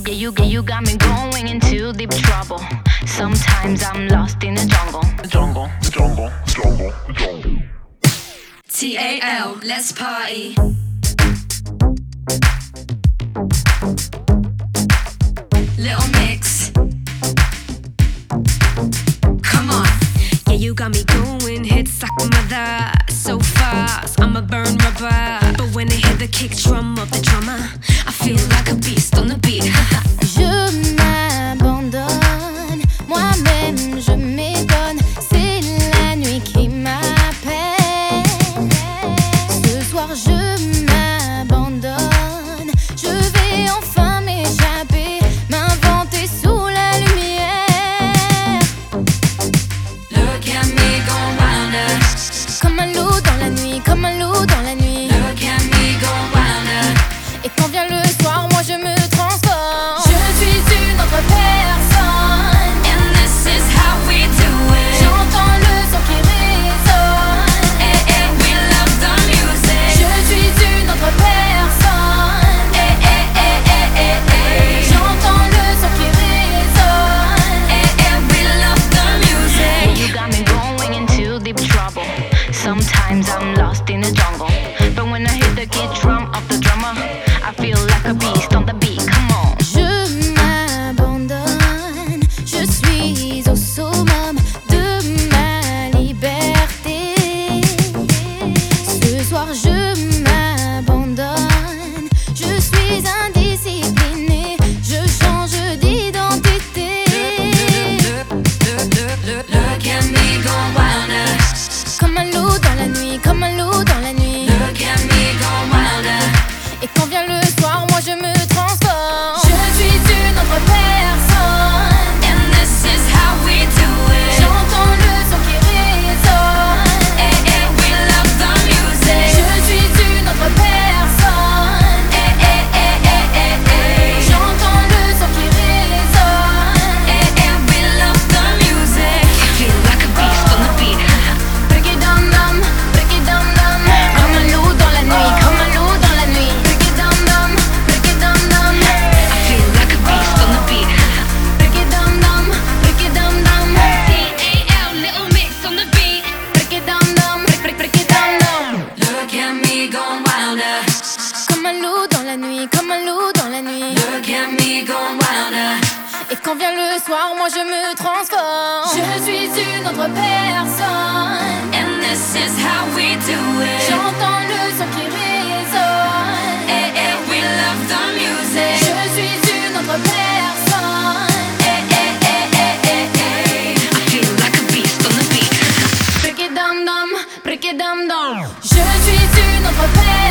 you got me going into deep trouble. Sometimes I'm lost in the jungle. TAL, let's party. Little mix. Come on. Yeah, you got me going, hits like a mother. So fast, I'ma burn rubber. But when I hear the kick drum of the drummer, I feel like a beast on the beat. Je m'abandonne, moi-même je m'étonne. C'est la nuit qui m'appelle. Ce soir je m'abandonne. Je vais enfin m'échapper, m'inventer sous la lumière. Look at me go wilder. Comme un loup dans la nuit, comme un loup dans la nuit. Look at me go wilder. Et quand vient le soir, moi je me transforme. Je suis une autre personne. And this is how we do it. J'entends le son qui résonne. Hey, hey, we love the music. Je suis une autre personne. Hey, hey, hey, hey, hey, hey. J'entends le son qui résonne. Hey, hey, we love the music. You got me going into deep trouble. Sometimes I'm lost in the jungle. But when I hear the kick drum of the drummer, I feel like a beast on the beat. Come on. Je m'abandonne. Je suis au summum de ma liberté. Ce soir je m'abandonne. Je suis indiscipliné. Je change d'identité. Look at me go wilder. Comme un loup dans la nuit, comme un loup dans la nuit. Look at me go wilder. Et quand vient le soir, moi je me transforme. Je suis une autre personne. And this is how we do it. J'entends le son qui résonne. Hey, hey, we love the music. Je suis une autre personne. Hey, hey, hey, hey, hey, hey. J'entends le son qui résonne. Hey, hey, we love the music. I feel like a beast on the beat. Break it down, down, break it down, down. Comme un loup dans la nuit, comme un loup dans la nuit. Break it down, down, break it down, down. I feel like a beast on the beat. Break it down, down, break it down, down. TAL, little mix on the beat. Break it down, down, break it down, down. Look at me go wilder. Comme un loup dans la nuit, comme un loup dans la nuit. Look at me go wilder. Et quand vient le soir, moi je me transforme. Je suis une autre personne. And this is how we do it. J'entends le son qui résonne. Hey, hey, we love the music. Je suis une autre personne. Hey, hey, hey, hey, hey, hey. I feel like a beast on the beat. Break it down, down, break it down, down. Je suis une autre personne.